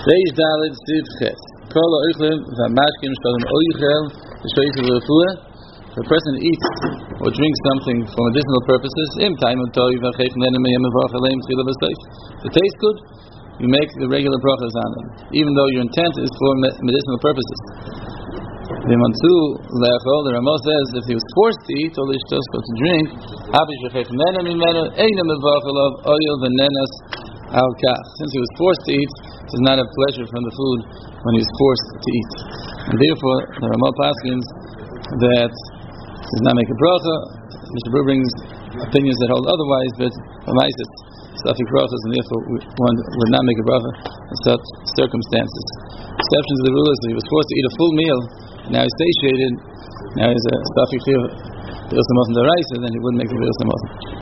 Reish Daled Siv Ches. Kol ha'oichlem v'hamashkim sh'tadam oichel v'shoichel v'refuah. If a person eats or drinks something for medicinal purposes, the taste good, you make the regular brachas on them, even though your intent is for medicinal purposes. The Rama says if he was forced to eat or to drink, since he was forced to eat, he does not have pleasure from the food when he was forced to eat. And therefore, the Rama paskins that does not make a bracha. Mr. Brew brings opinions that hold otherwise, but Ramaisis stuffy brachas, and therefore one would not make a bracha in such circumstances. Exceptions of the rule is that he was forced to eat a full meal, and now he's satiated, now he's a stuffy chiyuv, then he wouldn't make the